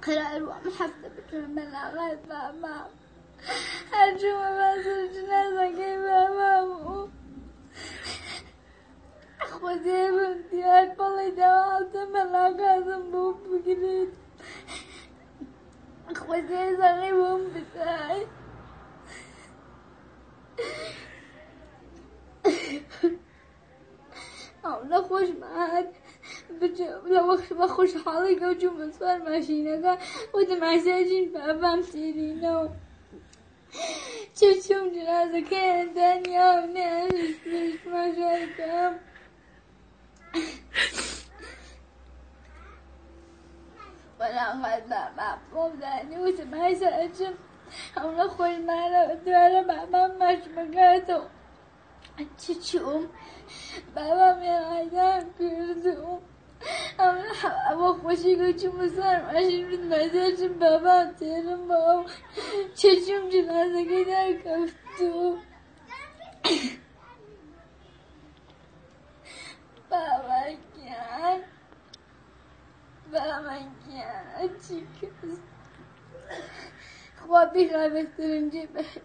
قرار ومحبة بترمى العغاد بابا هرجو مباسر جنازة كي بابا أخوتي بنتي هالبالي دوالت ملاقا ذنبوب بقليد أخوتي صغيبهم بتاعي أو نخوش معاك لو بخش حالي وجو مصفر ماشينك ودمع ساجين بابا مسيرينو شوشوم جنازة كان دنيا ونعيش ما شايكم ولا غاد بابا بوداني وسمعي ساجم أو نخوش معنا ودوالا بابا ماش مقاتو شوشوم بابا ميرايدان كردو أما خوشی که مصر ماشین بید مزاجم بابا تیرم بابا چشم جنازه که در کفتو بابا کیان چی کس خوابی خوابسترنجی